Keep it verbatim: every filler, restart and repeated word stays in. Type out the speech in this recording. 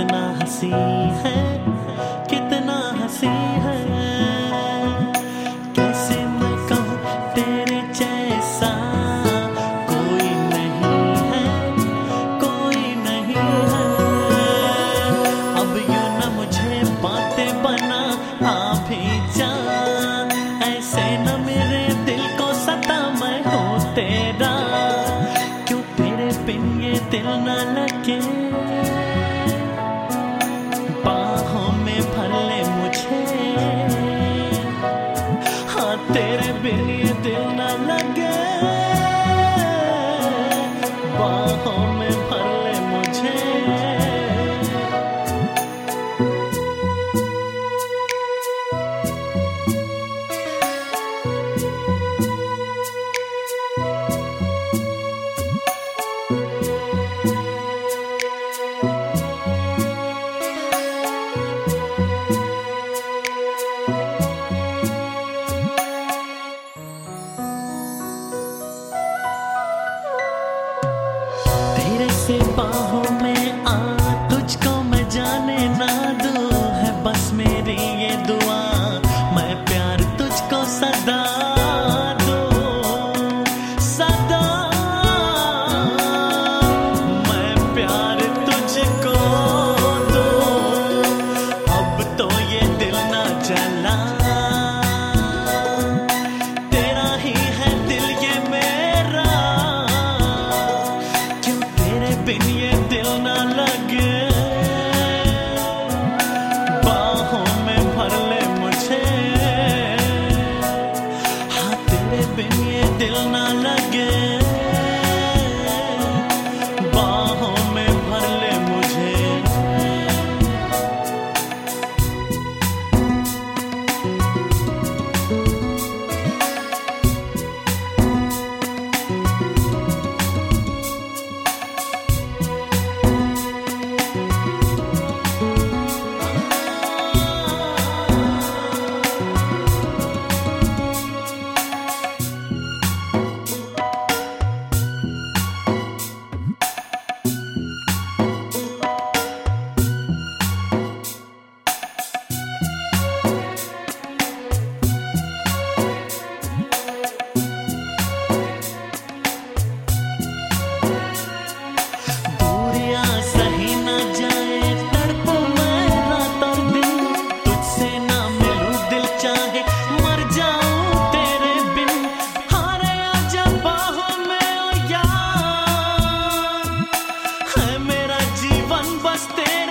कितना हंसी है, कितना हंसी है। कैसे मैं कहूँ तेरे जैसा कोई नहीं है, कोई नहीं है। अब यूं न मुझे बातें बना आ भी जा, ऐसे न मेरे दिल को सता, मैं हूँ तेरा। क्यों तेरे बिन ये दिल न लगे, बाहों में भर ले मुझे। हाँ तेरे बिन ये दिल न लगे, बाहों में भर ले मुझे। तेरे से बाहों में आ, तुझको मैं जाने ना दूं, है बस मेरी ये दुआ। मैं प्यार तुझको सदा दूं, सदा। मैं प्यार तुझको दूं, अब तो ये दिल ना जला। तेरा ही है दिल ये मेरा, बिन ये दिल ना लगे, बाहों में भर ले मुझे। हाँ तेरे बिन ये दिल ना लगे, बाहों में भर ले मुझे। Stay